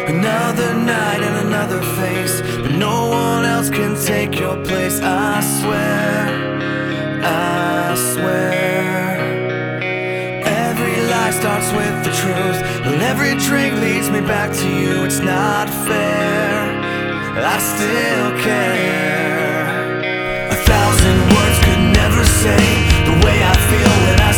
Another night and another face, but no one else can take your place. I swear, I swear. Every lie starts with the truth, and every drink leads me back to you. It's not fair, I still care. 1,000 words could never say the way I feel when